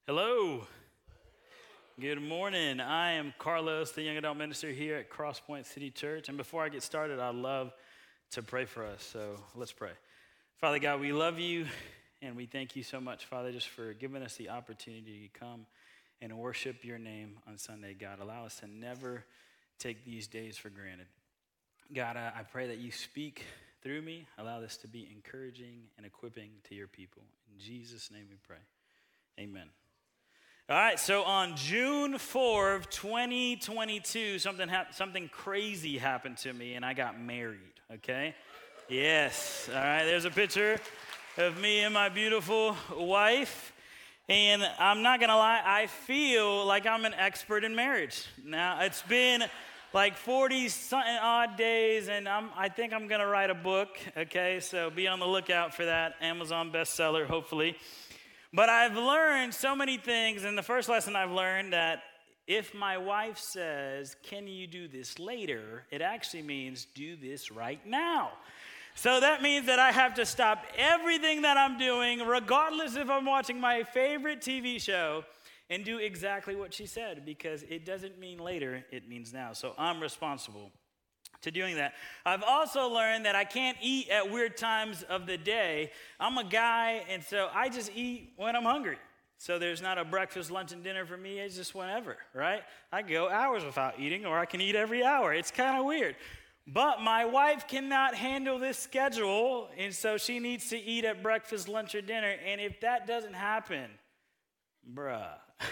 Hello. Good morning. I am Carlos, the young adult minister here at Crosspoint City Church. And before I get started, I'd love to pray for us. So let's pray. Father God, we love you and we thank you so much, Father, just for giving us the opportunity to come and worship your name on Sunday. God, allow us to never take these days for granted. God, I pray that you speak through me. Allow this to be encouraging and equipping to your people. In Jesus' name we pray. Amen. All right, so on June 4th, 2022, something crazy happened to me, and I got married, okay? Yes, all right, there's a picture of me and my beautiful wife, and I'm not gonna lie, I feel like I'm an expert in marriage. Now, it's been like 40-something odd days, and I think I'm gonna write a book, okay? So be on the lookout for that, Amazon bestseller, hopefully. But I've learned so many things, and the first lesson I've learned that if my wife says, "Can you do this later?" it actually means do this right now. So that means that I have to stop everything that I'm doing, regardless if I'm watching my favorite TV show, and do exactly what she said, because it doesn't mean later, it means now. So I'm responsible to doing that. I've also learned that I can't eat at weird times of the day. I'm a guy, and so I just eat when I'm hungry. So there's not a breakfast, lunch, and dinner for me. It's just whenever, right? I go hours without eating, or I can eat every hour. It's kind of weird. But my wife cannot handle this schedule, and so she needs to eat at breakfast, lunch, or dinner. And if that doesn't happen, bruh.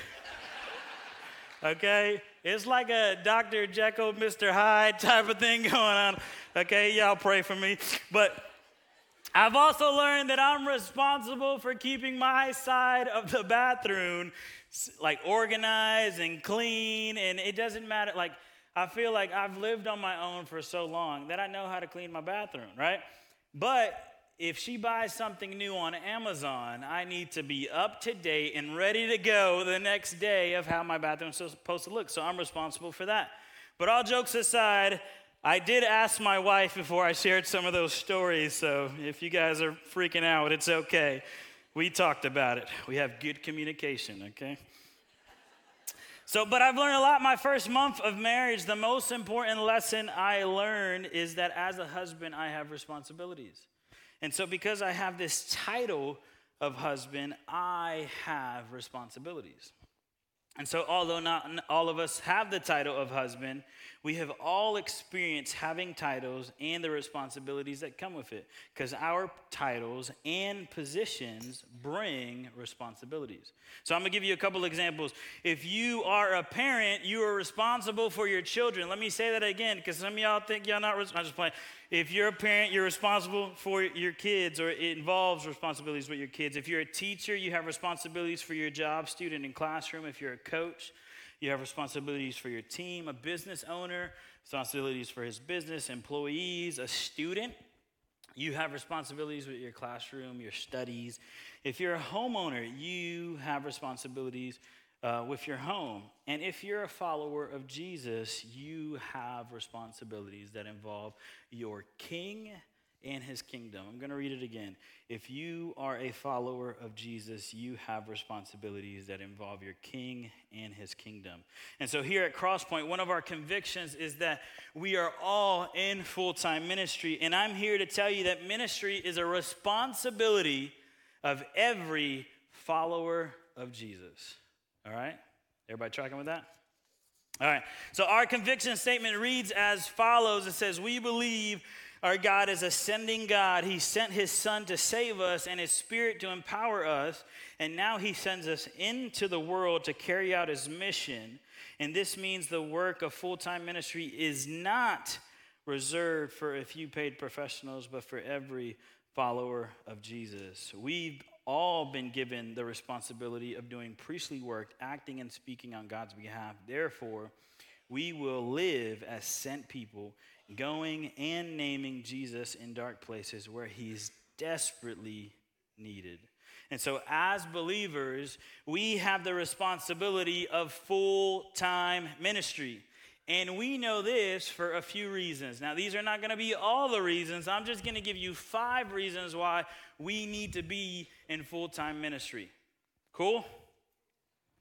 Okay? It's like a Dr. Jekyll, Mr. Hyde type of thing going on. Okay, y'all pray for me. But I've also learned that I'm responsible for keeping my side of the bathroom like organized and clean, and it doesn't matter. Like, I feel like I've lived on my own for so long that I know how to clean my bathroom, right? But if she buys something new on Amazon, I need to be up to date and ready to go the next day of how my bathroom's supposed to look. So I'm responsible for that. But all jokes aside, I did ask my wife before I shared some of those stories. So if you guys are freaking out, it's okay. We talked about it. We have good communication, okay? But I've learned a lot my first month of marriage. The most important lesson I learned is that as a husband, I have responsibilities. And so because I have this title of husband, I have responsibilities. And so although not all of us have the title of husband, we have all experienced having titles and the responsibilities that come with it. Because our titles and positions bring responsibilities. So I'm going to give you a couple examples. If you are a parent, you are responsible for your children. Let me say that again, because some of y'all think y'all not responsible. I'm just playing. If you're a parent, you're responsible for your kids, or it involves responsibilities with your kids. If you're a teacher, you have responsibilities for your job, student, and classroom. If you're a coach, you have responsibilities for your team. A business owner, responsibilities for his business, employees. A student, you have responsibilities with your classroom, your studies. If you're a homeowner, you have responsibilities with your home. And if you're a follower of Jesus, you have responsibilities that involve your king and his kingdom. I'm going to read it again. If you are a follower of Jesus, you have responsibilities that involve your king and his kingdom. And so here at Crosspoint, one of our convictions is that we are all in full-time ministry. And I'm here to tell you that ministry is a responsibility of every follower of Jesus. All right? Everybody tracking with that? All right. So our conviction statement reads as follows. It says, we believe our God is a sending God. He sent his son to save us and his spirit to empower us. And now he sends us into the world to carry out his mission. And this means the work of full-time ministry is not reserved for a few paid professionals, but for every follower of Jesus. We've all been given the responsibility of doing priestly work, acting and speaking on God's behalf. Therefore, we will live as sent people, going and naming Jesus in dark places where he's desperately needed. And so as believers, we have the responsibility of full-time ministry. And we know this for a few reasons. Now, these are not going to be all the reasons. I'm just going to give you 5 reasons why we need to be in full-time ministry. Cool?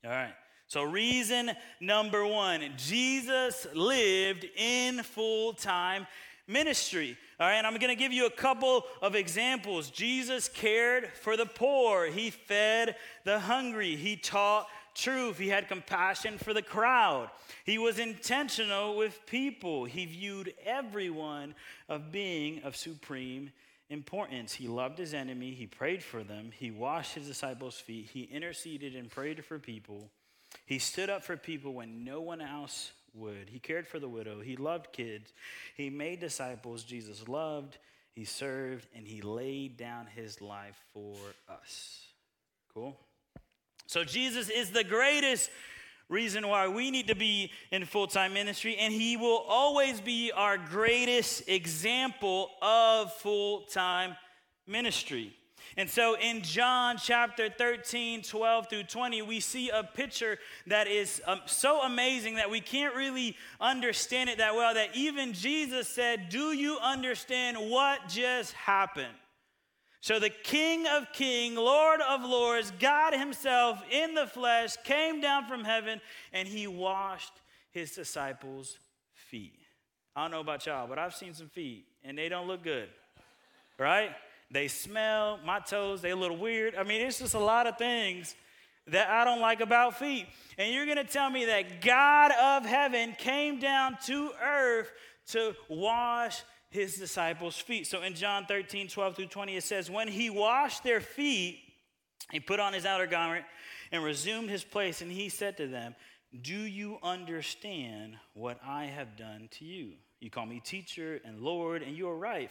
All right. So reason number one, Jesus lived in full-time ministry. All right, and I'm going to give you a couple of examples. Jesus cared for the poor. He fed the hungry. He taught truth. He had compassion for the crowd. He was intentional with people. He viewed everyone of being of supreme importance. He loved his enemy. He prayed for them. He washed his disciples' feet. He interceded and prayed for people. He stood up for people when no one else would. He cared for the widow. He loved kids. He made disciples. Jesus loved, he served, and he laid down his life for us. Cool? So Jesus is the greatest reason why we need to be in full-time ministry, and he will always be our greatest example of full-time ministry. And so in John chapter 13, 12 through 20, we see a picture that is so amazing that we can't really understand it that well, that even Jesus said, "Do you understand what just happened?" So the King of Kings, Lord of Lords, God himself in the flesh came down from heaven, and he washed his disciples' feet. I don't know about y'all, but I've seen some feet, and they don't look good, right? They smell, my toes, they're a little weird. I mean, it's just a lot of things that I don't like about feet. And you're going to tell me that God of heaven came down to earth to wash his disciples' feet. So in John 13, 12 through 20, it says, when he washed their feet, he put on his outer garment and resumed his place. And he said to them, "Do you understand what I have done to you? You call me teacher and Lord, and you are right,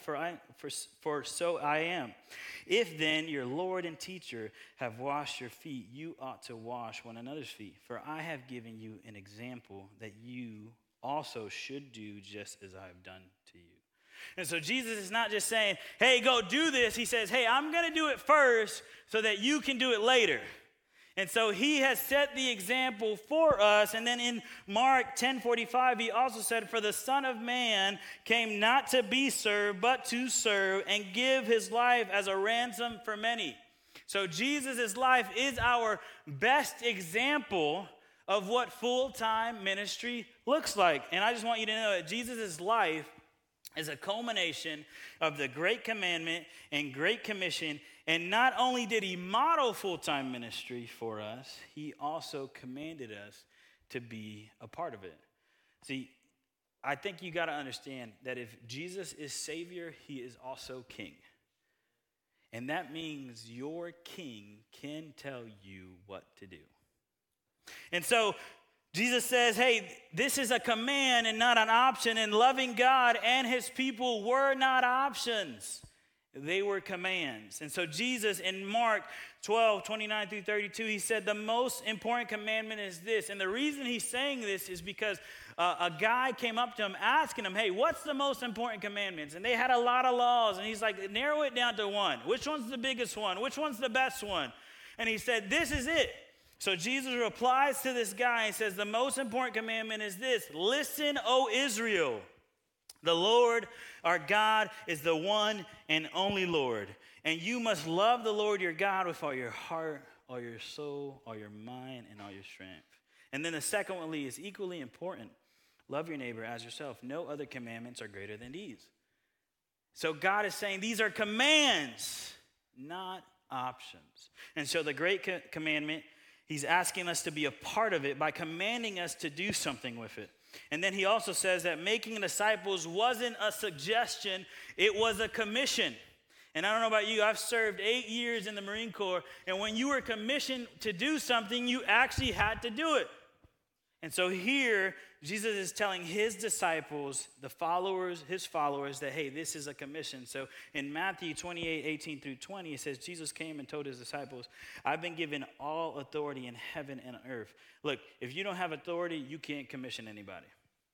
for so I am. If then your Lord and teacher have washed your feet, you ought to wash one another's feet. For I have given you an example that you also should do just as I have done to you." And so Jesus is not just saying, "Hey, go do this." He says, "Hey, I'm going to do it first so that you can do it later." And so he has set the example for us. And then in Mark 10:45, he also said, "For the Son of Man came not to be served, but to serve and give his life as a ransom for many." So Jesus' life is our best example of what full-time ministry looks like. And I just want you to know that Jesus' life is a culmination of the Great Commandment and Great Commission. And not only did he model full-time ministry for us, he also commanded us to be a part of it. See, I think you got to understand that if Jesus is Savior, he is also King. And that means your King can tell you what to do. And so Jesus says, hey, this is a command and not an option. And loving God and his people were not options. They were commands. And so Jesus in Mark 12, 29 through 32, he said the most important commandment is this. And the reason he's saying this is because a guy came up to him asking him, hey, what's the most important commandments? And they had a lot of laws. And he's like, narrow it down to one. Which one's the biggest one? Which one's the best one? And he said, this is it. So Jesus replies to this guy and says, the most important commandment is this: listen, O Israel, the Lord our God is the one and only Lord. And you must love the Lord your God with all your heart, all your soul, all your mind, and all your strength. And then the second one is equally important. Love your neighbor as yourself. No other commandments are greater than these. So God is saying these are commands, not options. And so the great commandment, he's asking us to be a part of it by commanding us to do something with it. And then he also says that making disciples wasn't a suggestion, it was a commission. And I don't know about you, I've served 8 years in the Marine Corps, and when you were commissioned to do something, you actually had to do it. And so here, Jesus is telling his disciples, his followers, that, hey, this is a commission. So in Matthew 28, 18 through 20, it says, Jesus came and told his disciples, I've been given all authority in heaven and earth. Look, if you don't have authority, you can't commission anybody.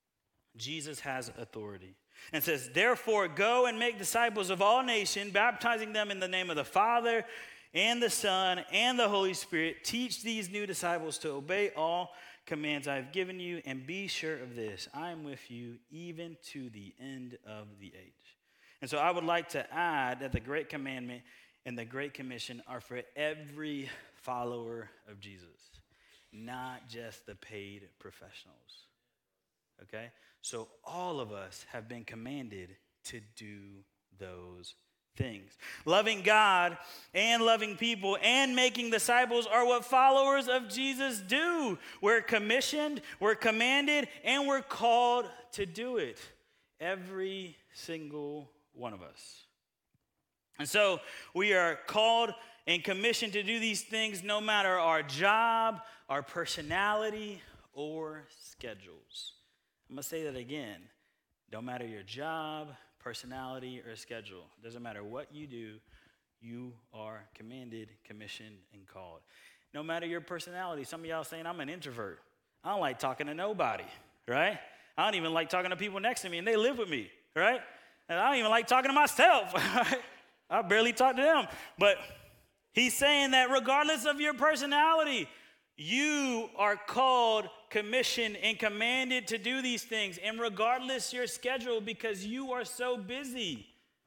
Jesus has authority. And says, therefore, go and make disciples of all nations, baptizing them in the name of the Father and the Son and the Holy Spirit. Teach these new disciples to obey all commands I have given you, and be sure of this: I am with you even to the end of the age. And so I would like to add that the Great Commandment and the Great Commission are for every follower of Jesus, not just the paid professionals. Okay? So all of us have been commanded to do those things. Loving God and loving people and making disciples are what followers of Jesus do. We're commissioned, we're commanded, and we're called to do it. Every single one of us. And so we are called and commissioned to do these things no matter our job, our personality, or schedules. I'm going to say that again. Don't matter your job, personality, or schedule. It doesn't matter what you do, you are commanded, commissioned, and called. No matter your personality. Some of y'all saying, I'm an introvert. I don't like talking to nobody, right? I don't even like talking to people next to me, and they live with me, right? And I don't even like talking to myself, right? I barely talk to them. But he's saying that regardless of your personality, you are called, commissioned, and commanded to do these things. And regardless your schedule, because you are so busy.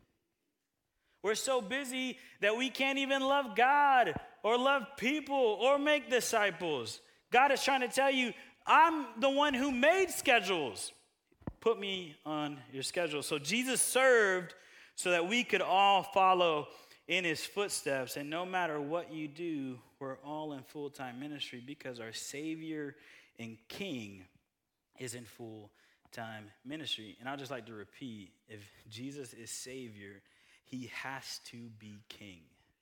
We're so busy that we can't even love God or love people or make disciples. God is trying to tell you, I'm the one who made schedules. Put me on your schedule. So Jesus served so that we could all follow in his footsteps. And no matter what you do, we're all in full-time ministry because our Savior and King is in full-time ministry. And I'd just like to repeat, if Jesus is Savior, he has to be King.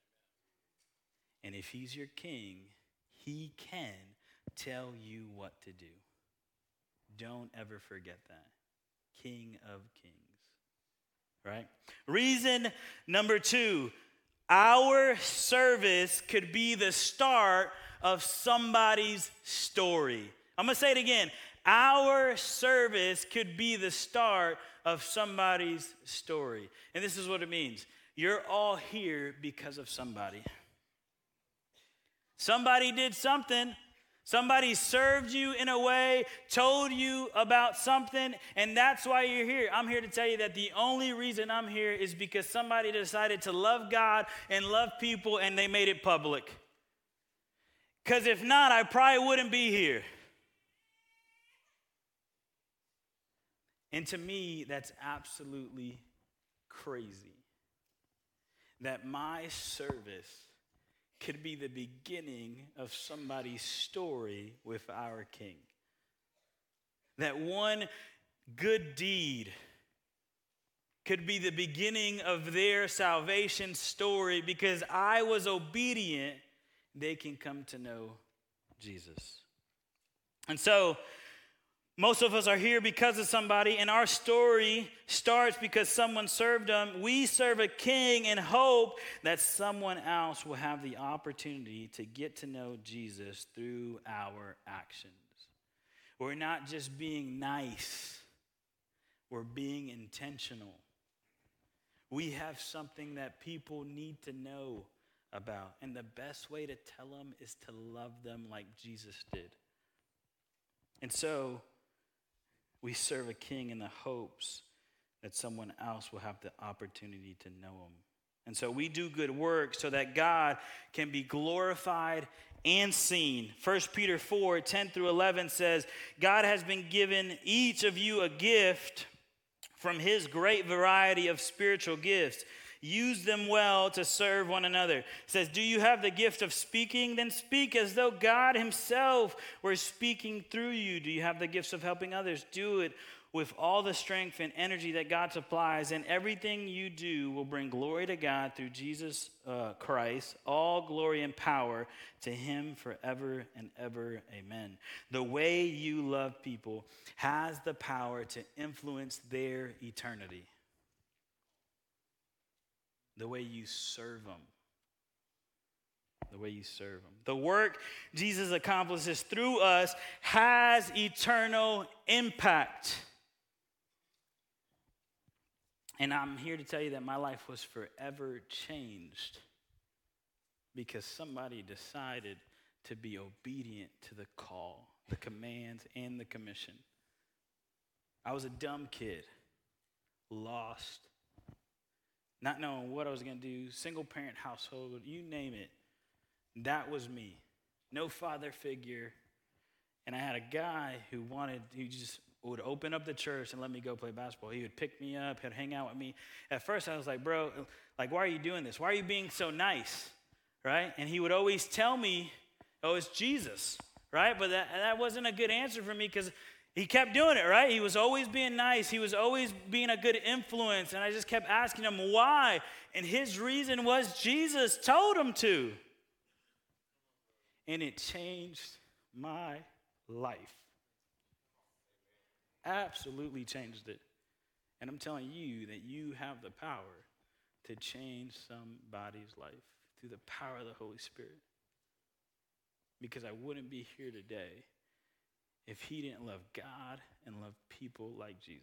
And if he's your King, he can tell you what to do. Don't ever forget that. King of Kings. Right? Reason number 2, our service could be the start of somebody's story. I'm going to say it again. Our service could be the start of somebody's story. And this is what it means. You're all here because of somebody. Somebody did something. Somebody served you in a way, told you about something, and that's why you're here. I'm here to tell you that the only reason I'm here is because somebody decided to love God and love people, and they made it public. Because if not, I probably wouldn't be here. And to me, that's absolutely crazy. That my service could be the beginning of somebody's story with our King. That one good deed could be the beginning of their salvation story because I was obedient, they can come to know Jesus. And so, most of us are here because of somebody, and our story starts because someone served them. We serve a King and hope that someone else will have the opportunity to get to know Jesus through our actions. We're not just being nice. We're being intentional. We have something that people need to know about, and the best way to tell them is to love them like Jesus did. And so, we serve a King in the hopes that someone else will have the opportunity to know him. And so we do good work so that God can be glorified and seen. 1 Peter 4, 10 through 11 says, God has been given each of you a gift from his great variety of spiritual gifts. Use them well to serve one another. It says, do you have the gift of speaking? Then speak as though God himself were speaking through you. Do you have the gifts of helping others? Do it with all the strength and energy that God supplies, and everything you do will bring glory to God through Jesus Christ. All glory and power to him forever and ever. Amen. The way you love people has the power to influence their eternity. The way you serve them. The way you serve them. The work Jesus accomplishes through us has eternal impact. And I'm here to tell you that my life was forever changed because somebody decided to be obedient to the call, the commands, and the commission. I was a dumb kid, lost, not knowing what I was going to do, single parent household, you name it. That was me. No father figure, And I had a guy who just would open up the church and let me go play basketball. He would pick me up, he'd hang out with me. At first I was like, bro, like, why are you doing this? Why are you being so nice, right? And he would always tell me, oh, it's Jesus, right? But that wasn't a good answer for me because he kept doing it, right? He was always being nice. He was always being a good influence. And I just kept asking him why. And his reason was Jesus told him to. And it changed my life. Absolutely changed it. And I'm telling you that you have the power to change somebody's life through the power of the Holy Spirit. Because I wouldn't be here today if he didn't love God and love people like Jesus.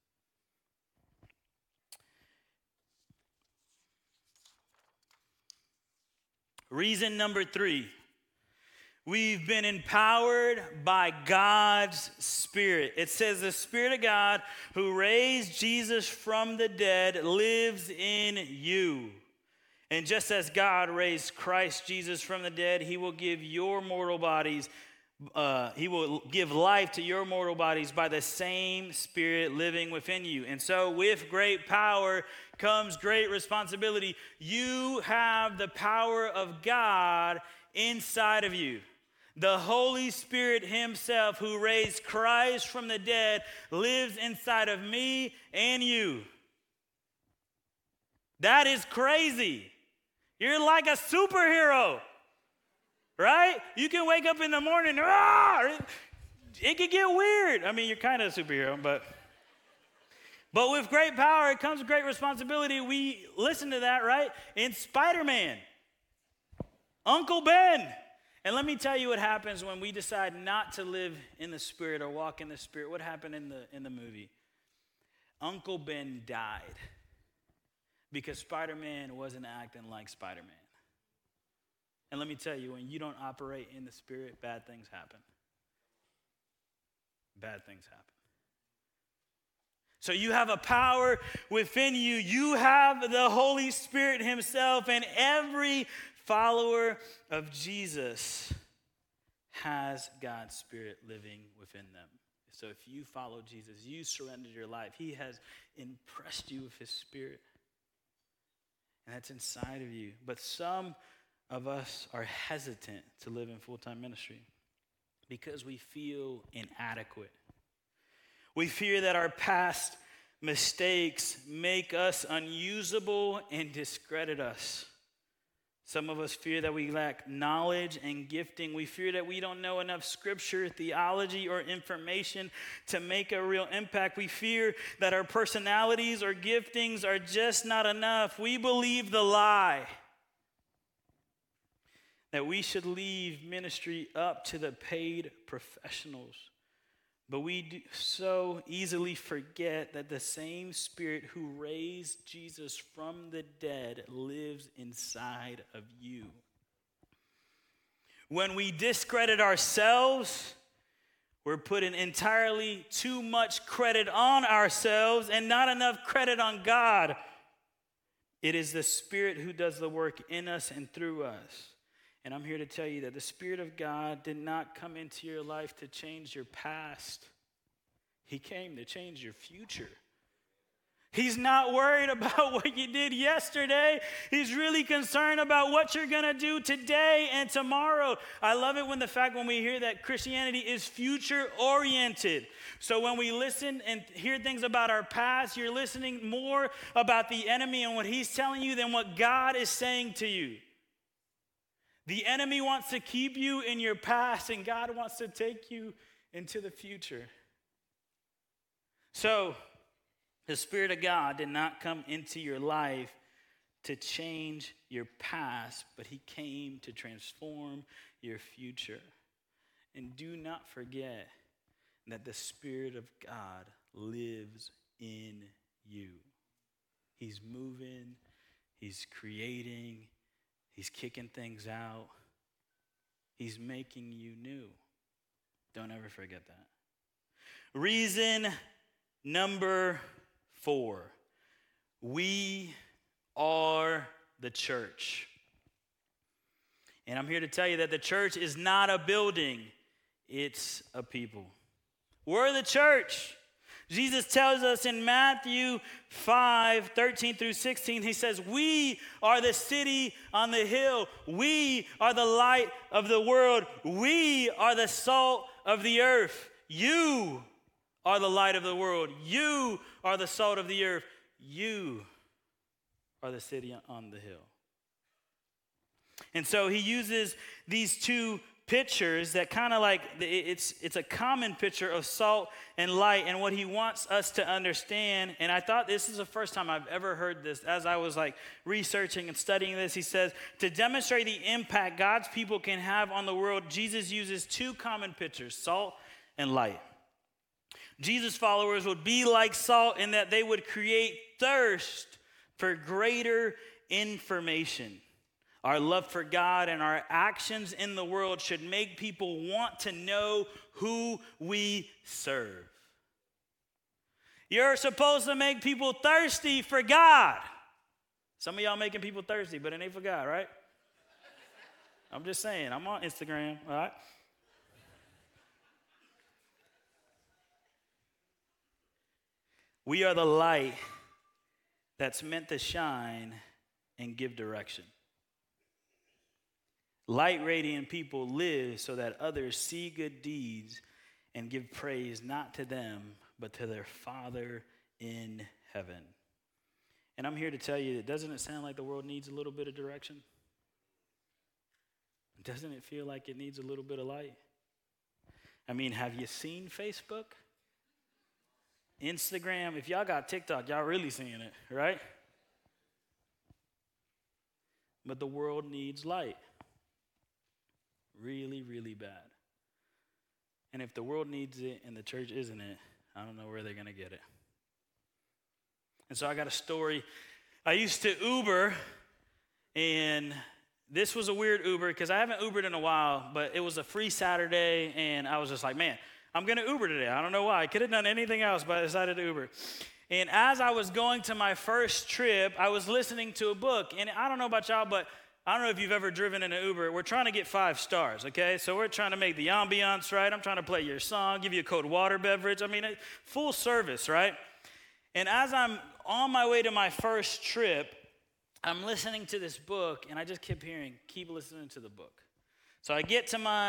Reason number 3. We've been empowered by God's Spirit. It says the Spirit of God who raised Jesus from the dead lives in you. And just as God raised Christ Jesus from the dead, he will give your mortal bodies he will give life to your mortal bodies by the same Spirit living within you. And so with great power comes great responsibility. You have the power of God inside of you. The Holy Spirit himself who raised Christ from the dead lives inside of me and you. That is crazy. You're like a superhero. Right? You can wake up in the morning, it could get weird. I mean, you're kind of a superhero, but with great power, it comes great responsibility. We listen to that, right? In Spider-Man, Uncle Ben. And let me tell you what happens when we decide not to live in the Spirit or walk in the Spirit. What happened in the movie? Uncle Ben died because Spider-Man wasn't acting like Spider-Man. And let me tell you, when you don't operate in the Spirit, bad things happen. Bad things happen. So you have a power within you. You have the Holy Spirit himself, and every follower of Jesus has God's Spirit living within them. So if you follow Jesus, you surrendered your life. He has impressed you with his Spirit. And that's inside of you. But some of us are hesitant to live in full-time ministry because we feel inadequate. We fear that our past mistakes make us unusable and discredit us. Some of us fear that we lack knowledge and gifting. We fear that we don't know enough scripture, theology, or information to make a real impact. We fear that our personalities or giftings are just not enough. We believe the lie that we should leave ministry up to the paid professionals. But we do so easily forget that the same Spirit who raised Jesus from the dead lives inside of you. When we discredit ourselves, we're putting entirely too much credit on ourselves and not enough credit on God. It is the Spirit who does the work in us and through us. And I'm here to tell you that the Spirit of God did not come into your life to change your past. He came to change your future. He's not worried about what you did yesterday. He's really concerned about what you're going to do today and tomorrow. I love it when we hear that Christianity is future-oriented. So when we listen and hear things about our past, you're listening more about the enemy and what he's telling you than what God is saying to you. The enemy wants to keep you in your past, and God wants to take you into the future. So, the Spirit of God did not come into your life to change your past, but he came to transform your future. And do not forget that the Spirit of God lives in you. He's moving, he's creating, he's kicking things out. He's making you new. Don't ever forget that. Reason number 4. We are the church. And I'm here to tell you that the church is not a building. It's a people. We're the church. Jesus tells us in Matthew 5:13 through 16, he says, we are the city on the hill. We are the light of the world. We are the salt of the earth. You are the light of the world. You are the salt of the earth. You are the city on the hill. And so he uses these two pictures that kind of like, it's a common picture of salt and light, and what he wants us to understand, and I thought this is the first time I've ever heard this as I was like researching and studying this. He says, to demonstrate the impact God's people can have on the world, Jesus uses two common pictures, salt and light. Jesus' followers would be like salt in that they would create thirst for greater information. Our love for God and our actions in the world should make people want to know who we serve. You're supposed to make people thirsty for God. Some of y'all making people thirsty, but it ain't for God, right? I'm just saying, I'm on Instagram, all right? We are the light that's meant to shine and give direction. Light radiant people live so that others see good deeds and give praise not to them, but to their Father in heaven. And I'm here to tell you, doesn't it sound like the world needs a little bit of direction? Doesn't it feel like it needs a little bit of light? I mean, have you seen Facebook? Instagram? If y'all got TikTok, y'all really seeing it, right? But the world needs light. Really, really bad. And if the world needs it and the church isn't it, I don't know where they're going to get it. And so I got a story. I used to Uber, and this was a weird Uber because I haven't Ubered in a while, but it was a free Saturday, and I was just like, man, I'm going to Uber today. I don't know why. I could have done anything else, but I decided to Uber. And as I was going to my first trip, I was listening to a book. And I don't know about y'all, but I don't know if you've ever driven in an Uber. We're trying to get 5 stars, okay? So we're trying to make the ambiance right. I'm trying to play your song, give you a cold water beverage. I mean, full service, right? And as I'm on my way to my first trip, I'm listening to this book, and I just kept hearing, keep listening to the book. So I get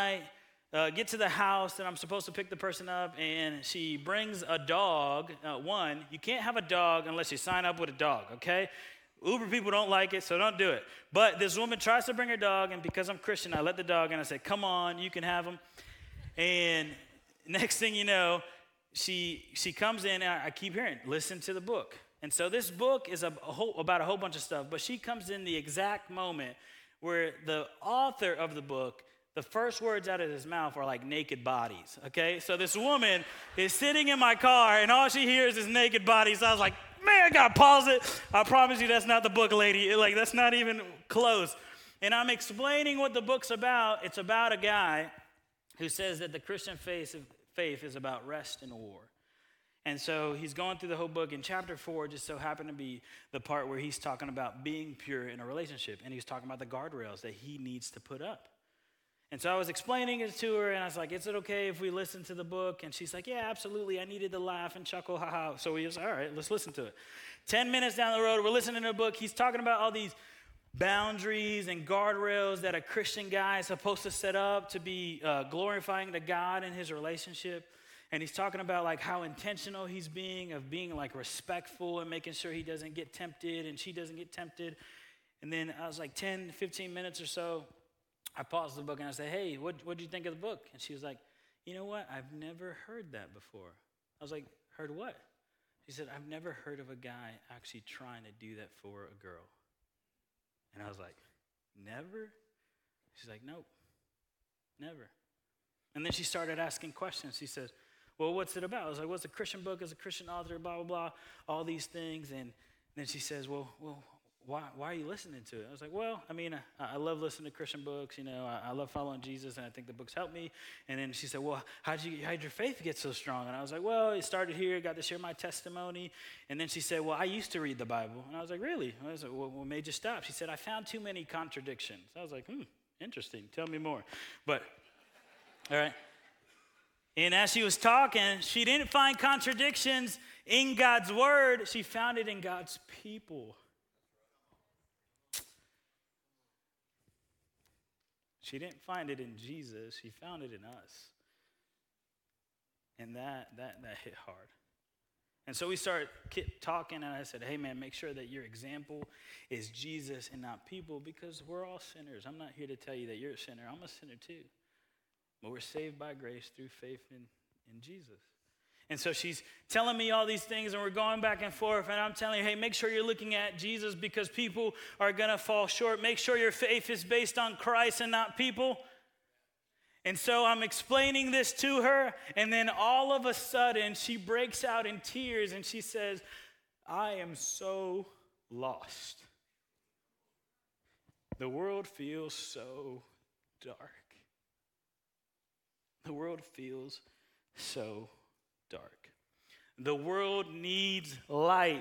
to the house that I'm supposed to pick the person up, and she brings a dog. You can't have a dog unless you sign up with a dog, okay? Uber people don't like it, so don't do it. But this woman tries to bring her dog, and because I'm Christian, I let the dog in. I said, come on, you can have him. And next thing you know, she comes in, and I keep hearing, listen to the book. And so this book is about a whole bunch of stuff, but she comes in the exact moment where the author of the book, the first words out of his mouth are like naked bodies, okay? So this woman is sitting in my car, and all she hears is naked bodies. So I was like, man, I gotta pause it. I promise you that's not the book, lady. That's not even close. And I'm explaining what the book's about. It's about a guy who says that the Christian faith is about rest and war. And so he's going through the whole book, and chapter 4 just so happened to be the part where he's talking about being pure in a relationship, and he's talking about the guardrails that he needs to put up. And so I was explaining it to her, and I was like, is it okay if we listen to the book? And she's like, yeah, absolutely. I needed to laugh and chuckle, haha. So we was, all right, let's listen to it. 10 minutes down the road, we're listening to a book. He's talking about all these boundaries and guardrails that a Christian guy is supposed to set up to be glorifying to God in his relationship. And he's talking about like how intentional he's being like respectful and making sure he doesn't get tempted and she doesn't get tempted. And then I was like 10, 15 minutes or so, I paused the book and I said, hey, what'd you think of the book? And she was like, you know what? I've never heard that before. I was like, heard what? She said, I've never heard of a guy actually trying to do that for a girl. And I was like, never? She's like, nope, never. And then she started asking questions. She said, well, what's it about? I was like, well, it's a Christian book, it's a Christian author, blah, blah, blah, all these things. And then she says, well, why are you listening to it? I was like, well, I mean, I love listening to Christian books. You know, I love following Jesus, and I think the books help me. And then she said, well, how'd your faith get so strong? And I was like, well, it started here. Got to share my testimony. And then she said, well, I used to read the Bible. And I was like, really? I was like, well, what made you stop? She said, I found too many contradictions. I was like, interesting. Tell me more. But, all right. And as she was talking, she didn't find contradictions in God's word. She found it in God's people. She didn't find it in Jesus. She found it in us. And that hit hard. And so we started talking, and I said, hey, man, make sure that your example is Jesus and not people, because we're all sinners. I'm not here to tell you that you're a sinner. I'm a sinner too. But we're saved by grace through faith in Jesus. And so she's telling me all these things, and we're going back and forth, and I'm telling her, hey, make sure you're looking at Jesus, because people are going to fall short. Make sure your faith is based on Christ and not people. And so I'm explaining this to her, and then all of a sudden she breaks out in tears, and she says, I am so lost. The world feels so dark. The world feels so dark. The world needs light.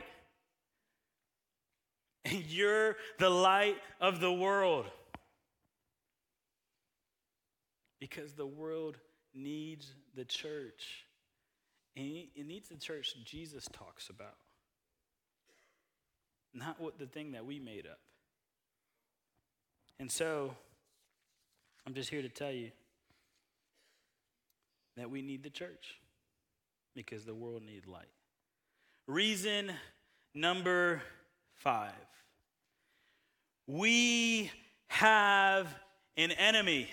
And you're the light of the world. Because the world needs the church. And it needs the church Jesus talks about. Not what the thing that we made up. And so, I'm just here to tell you that we need the church. Because the world needs light. Reason number 5. We have an enemy.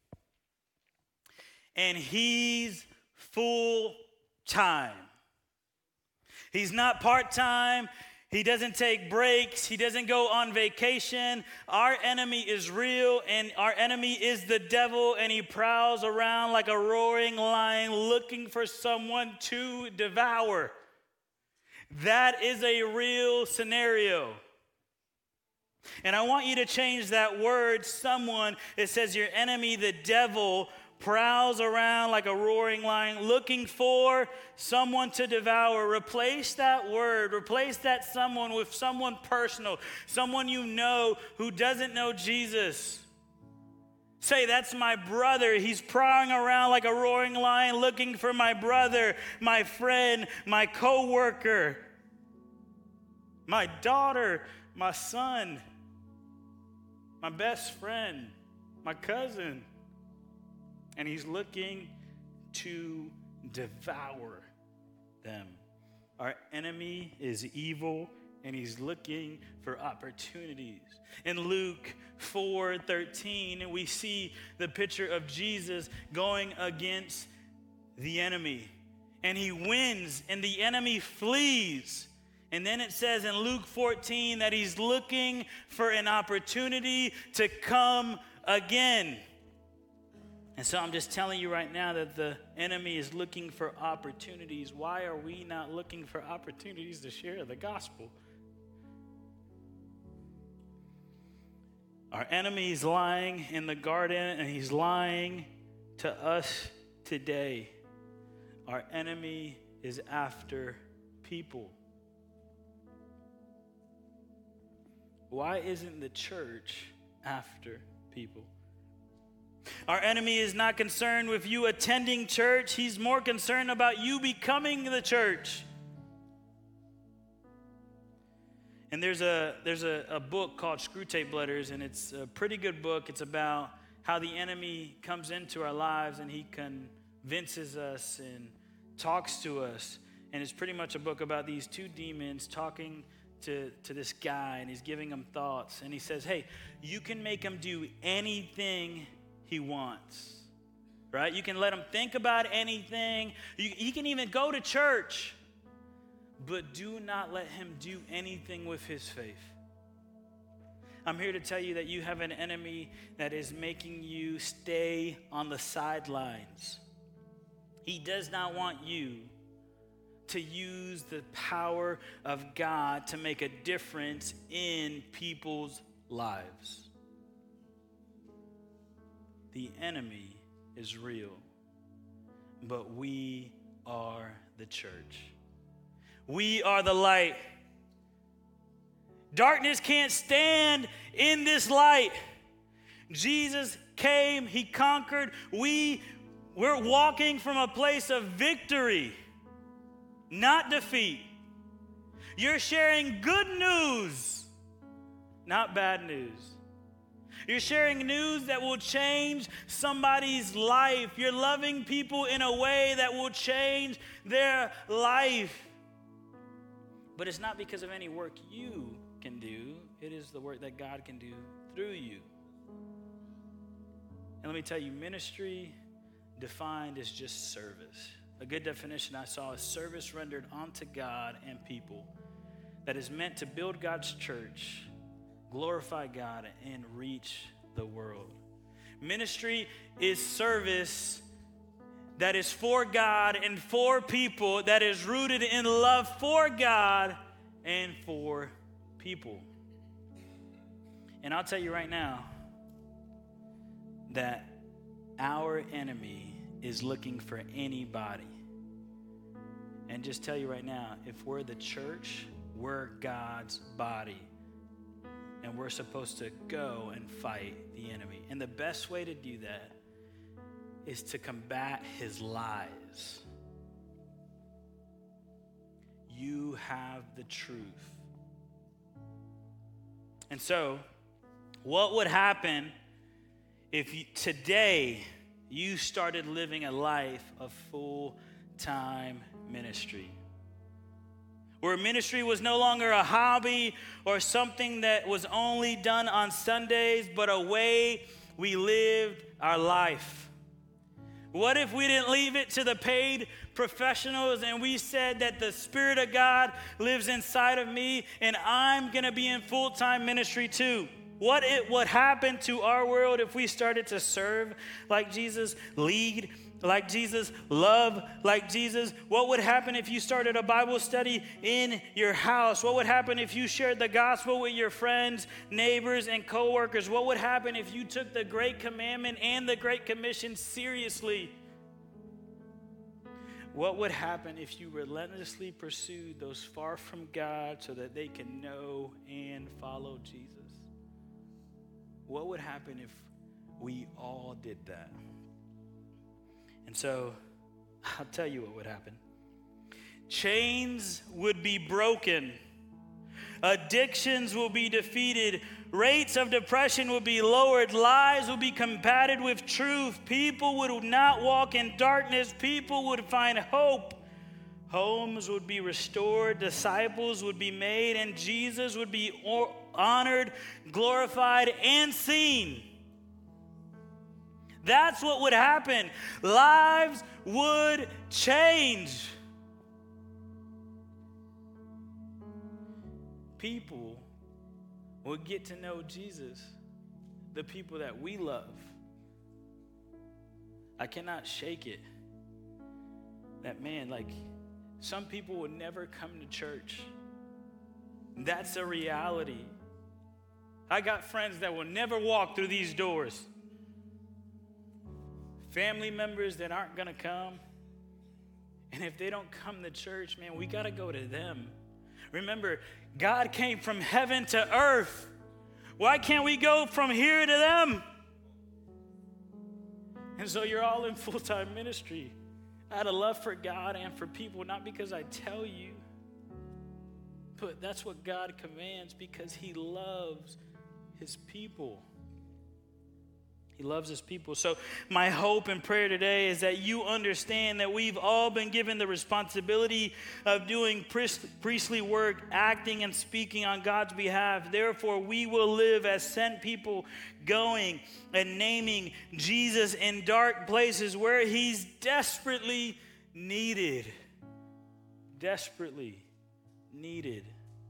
And he's full time. He's not part-time. He doesn't take breaks. He doesn't go on vacation. Our enemy is real, and our enemy is the devil, and he prowls around like a roaring lion looking for someone to devour. That is a real scenario. And I want you to change that word, someone. It says your enemy, the devil, prowls around like a roaring lion looking for someone to devour. Replace that word, replace that someone with someone personal, someone you know who doesn't know Jesus. Say, that's my brother. He's prowling around like a roaring lion looking for my brother, my friend, my coworker, my daughter, my son, my best friend, my cousin. And he's looking to devour them. Our enemy is evil, and he's looking for opportunities. In Luke 4:13, we see the picture of Jesus going against the enemy. And he wins, and the enemy flees. And then it says in Luke 14 that he's looking for an opportunity to come again. And so I'm just telling you right now that the enemy is looking for opportunities. Why are we not looking for opportunities to share the gospel? Our enemy is lying in the garden, and he's lying to us today. Our enemy is after people. Why isn't the church after people? Our enemy is not concerned with you attending church. He's more concerned about you becoming the church. And there's a book called Screwtape Letters, and it's a pretty good book. It's about how the enemy comes into our lives, and he convinces us and talks to us. And it's pretty much a book about these two demons talking to this guy, and he's giving him thoughts. And he says, hey, you can make him do anything he wants, right? You can let him think about anything. He can even go to church, but do not let him do anything with his faith. I'm here to tell you that you have an enemy that is making you stay on the sidelines. He does not want you to use the power of God to make a difference in people's lives. The enemy is real, but we are the church. We are the light. Darkness can't stand in this light. Jesus came, he conquered. We We're walking from a place of victory, not defeat. You're sharing good news, not bad news. You're sharing news that will change somebody's life. You're loving people in a way that will change their life. But it's not because of any work you can do. It is the work that God can do through you. And let me tell you, ministry defined as just service. A good definition I saw is service rendered unto God and people that is meant to build God's church, glorify God, and reach the world. Ministry is service that is for God and for people, that is rooted in love for God and for people. And I'll tell you right now that our enemy is looking for anybody. And just tell you right now, if we're the church, we're God's body. And we're supposed to go and fight the enemy. And the best way to do that is to combat his lies. You have the truth. And so, what would happen if today you started living a life of full-time ministry? Where ministry was no longer a hobby or something that was only done on Sundays, but a way we lived our life. What if we didn't leave it to the paid professionals and we said that the Spirit of God lives inside of me and I'm going to be in full-time ministry too? What would happen to our world if we started to serve like Jesus, lead like Jesus, love like Jesus? What would happen if you started a Bible study in your house? What would happen if you shared the gospel with your friends, neighbors, and coworkers? What would happen if you took the Great Commandment and the Great Commission seriously? What would happen if you relentlessly pursued those far from God so that they can know and follow Jesus? What would happen if we all did that? And so, I'll tell you what would happen. Chains would be broken. Addictions will be defeated. Rates of depression will be lowered. Lies will be combated with truth. People would not walk in darkness. People would find hope. Homes would be restored. Disciples would be made. And Jesus would be honored, glorified, and seen. That's what would happen. Lives would change. People would get to know Jesus, the people that we love. I cannot shake it. That man, like, some people would never come to church. That's a reality. I got friends that will never walk through these doors. Family members that aren't going to come. And if they don't come to church, man, we got to go to them. Remember, God came from heaven to earth. Why can't we go from here to them? And so you're all in full-time ministry out of love for God and for people, not because I tell you, but that's what God commands because he loves his people. He loves his people. So my hope and prayer today is that you understand that we've all been given the responsibility of doing priestly work, acting and speaking on God's behalf. Therefore, we will live as sent people, going and naming Jesus in dark places where he's desperately needed. Desperately needed.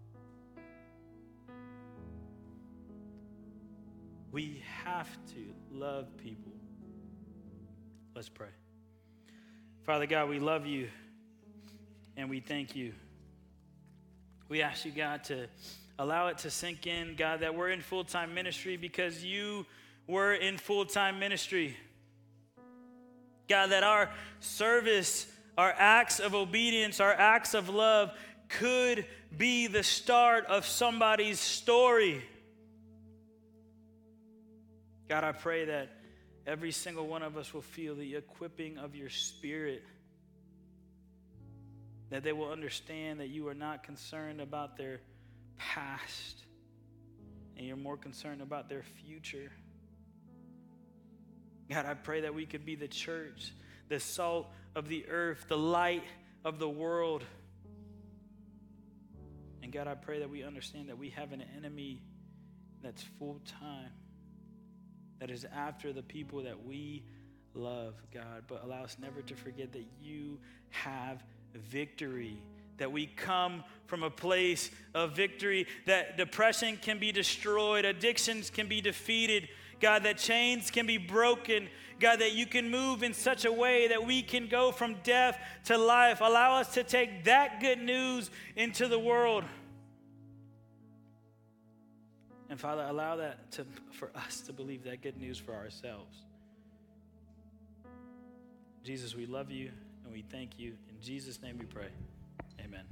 We have to love people. Let's pray. Father God, we love you and we thank you. We ask you, God, to allow it to sink in, God, that we're in full-time ministry because you were in full-time ministry. God, that our service, our acts of obedience, our acts of love could be the start of somebody's story. God, I pray that every single one of us will feel the equipping of your Spirit, that they will understand that you are not concerned about their past and you're more concerned about their future. God, I pray that we could be the church, the salt of the earth, the light of the world. And God, I pray that we understand that we have an enemy that's full time, that is after the people that we love, God. But allow us never to forget that you have victory, that we come from a place of victory, that depression can be destroyed, addictions can be defeated, God, that chains can be broken, God, that you can move in such a way that we can go from death to life. Allow us to take that good news into the world. And Father, allow that for us to believe that good news for ourselves. Jesus, we love you and we thank you. In Jesus' name we pray.